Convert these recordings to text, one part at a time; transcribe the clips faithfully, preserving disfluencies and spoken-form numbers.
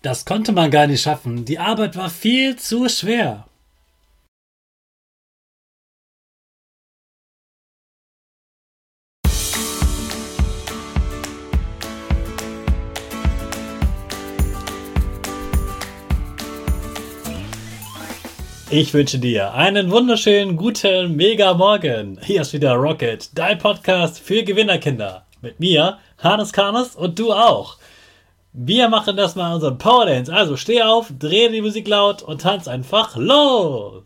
Das konnte man gar nicht schaffen. Die Arbeit war viel zu schwer. Ich wünsche dir einen wunderschönen, guten, mega Morgen. Hier ist wieder Rocket, dein Podcast für Gewinnerkinder. Mit mir, Hannes Karnes und du auch. Wir machen das mal unseren Power Dance. Also steh auf, dreh die Musik laut und tanz einfach los.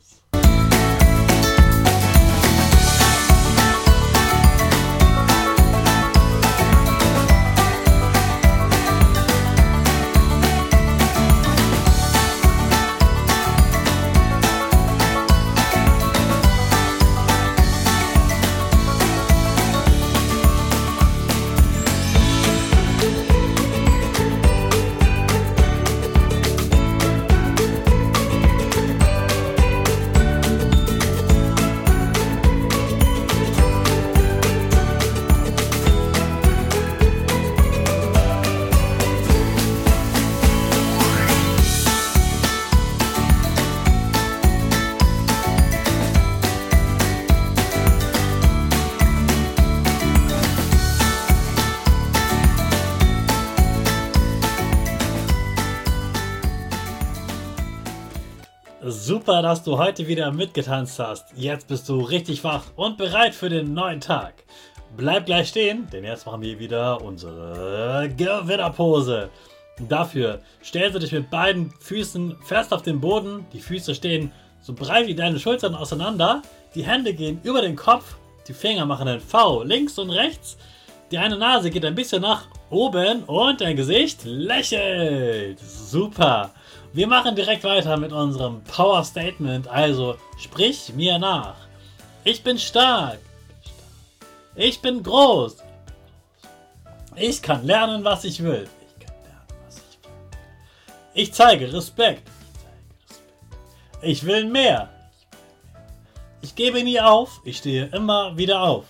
Super, dass du heute wieder mitgetanzt hast. Jetzt bist du richtig wach und bereit für den neuen Tag. Bleib gleich stehen, denn jetzt machen wir wieder unsere Gewinnerpose. Dafür stellst du dich mit beiden Füßen fest auf den Boden. Die Füße stehen so breit wie deine Schultern auseinander. Die Hände gehen über den Kopf. Die Finger machen ein V links und rechts. Die eine Nase geht ein bisschen nach oben und dein Gesicht lächelt. Super. Wir machen direkt weiter mit unserem Power Statement, also sprich mir nach. Ich bin stark. Ich bin groß. Ich kann lernen, was ich will. Ich kann lernen, was ich will. Ich zeige Respekt. Ich will mehr. Ich gebe nie auf. Ich stehe immer wieder auf.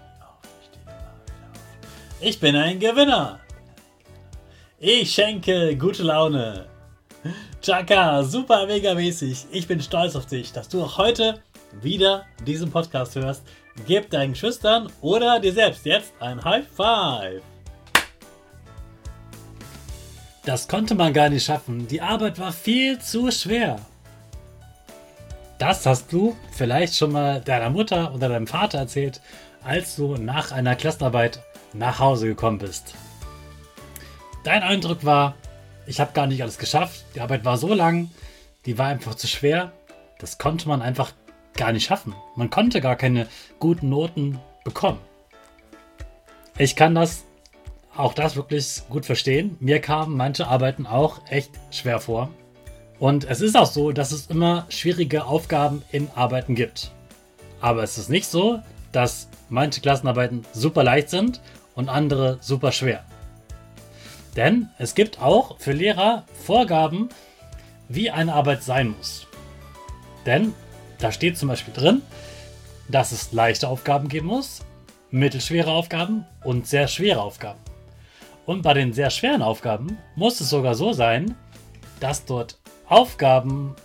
Ich bin ein Gewinner. Ich schenke gute Laune. Chaka, super mega mäßig. Ich bin stolz auf dich, dass du auch heute wieder diesen Podcast hörst. Gib deinen Geschwistern oder dir selbst jetzt ein High Five. Das konnte man gar nicht schaffen. Die Arbeit war viel zu schwer. Das hast du vielleicht schon mal deiner Mutter oder deinem Vater erzählt, als du nach einer Klassenarbeit nach Hause gekommen bist. Dein Eindruck war, ich habe gar nicht alles geschafft. Die Arbeit war so lang, die war einfach zu schwer. Das konnte man einfach gar nicht schaffen. Man konnte gar keine guten Noten bekommen. Ich kann das, auch das wirklich gut verstehen. Mir kamen manche Arbeiten auch echt schwer vor. Und es ist auch so, dass es immer schwierige Aufgaben in Arbeiten gibt. Aber es ist nicht so, dass manche Klassenarbeiten super leicht sind und andere super schwer. Denn es gibt auch für Lehrer Vorgaben, wie eine Arbeit sein muss. Denn da steht zum Beispiel drin, dass es leichte Aufgaben geben muss, mittelschwere Aufgaben und sehr schwere Aufgaben. Und bei den sehr schweren Aufgaben muss es sogar so sein, dass dort Aufgaben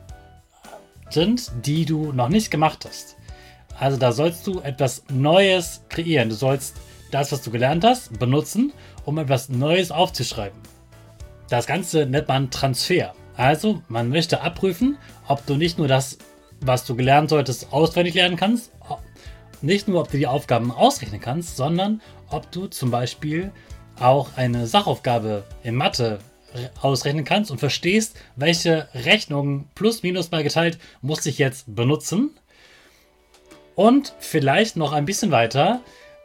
sind, die du noch nicht gemacht hast. Also da sollst du etwas Neues kreieren. Du sollst das, was du gelernt hast, benutzen, um etwas Neues aufzuschreiben. Das Ganze nennt man Transfer. Also, man möchte abprüfen, ob du nicht nur das, was du gelernt solltest, auswendig lernen kannst, nicht nur, ob du die Aufgaben ausrechnen kannst, sondern ob du zum Beispiel auch eine Sachaufgabe in Mathe ausrechnen kannst und verstehst, welche Rechnungen plus minus mal geteilt muss ich jetzt benutzen. Und vielleicht noch ein bisschen weiter,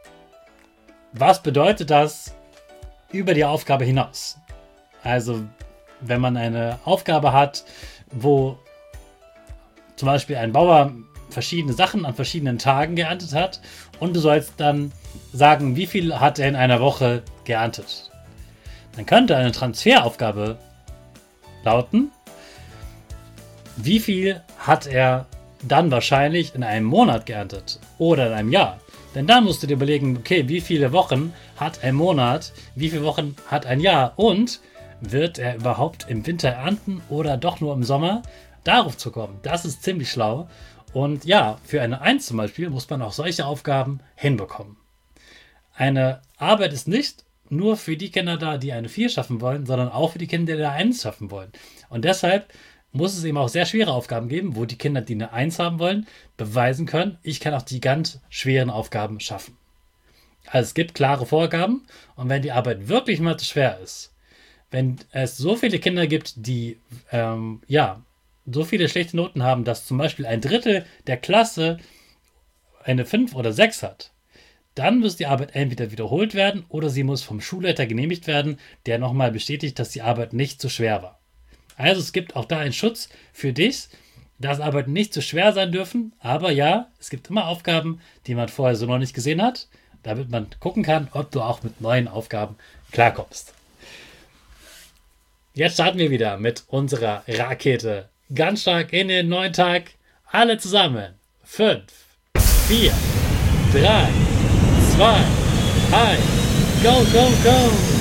was bedeutet das über die Aufgabe hinaus? Also, wenn man eine Aufgabe hat, wo zum Beispiel ein Bauer verschiedene Sachen an verschiedenen Tagen geerntet hat und du sollst dann sagen, wie viel hat er in einer Woche geerntet. Dann könnte eine Transferaufgabe lauten, wie viel hat er dann wahrscheinlich in einem Monat geerntet oder in einem Jahr. Denn dann musst du dir überlegen, okay, wie viele Wochen hat ein Monat, wie viele Wochen hat ein Jahr und wird er überhaupt im Winter ernten oder doch nur im Sommer? Darauf zu kommen, das ist ziemlich schlau. Und ja, für eine eins zum Beispiel muss man auch solche Aufgaben hinbekommen. Eine Arbeit ist nicht nur für die Kinder da, die eine vier schaffen wollen, sondern auch für die Kinder, die eine eins schaffen wollen. Und deshalb muss es eben auch sehr schwere Aufgaben geben, wo die Kinder, die eine eins haben wollen, beweisen können, ich kann auch die ganz schweren Aufgaben schaffen. Also es gibt klare Vorgaben und wenn die Arbeit wirklich mal zu schwer ist, wenn es so viele Kinder gibt, die ähm, ja so viele schlechte Noten haben, dass zum Beispiel ein Drittel der Klasse eine fünf oder sechs hat, dann muss die Arbeit entweder wiederholt werden oder sie muss vom Schulleiter genehmigt werden, der nochmal bestätigt, dass die Arbeit nicht zu schwer war. Also es gibt auch da einen Schutz für dich, dass Arbeiten nicht zu schwer sein dürfen, aber ja, es gibt immer Aufgaben, die man vorher so noch nicht gesehen hat, damit man gucken kann, ob du auch mit neuen Aufgaben klarkommst. Jetzt starten wir wieder mit unserer Rakete. Ganz stark in den neuen Tag. Alle zusammen. fünf, vier, drei, zwei, eins. Go, go, go!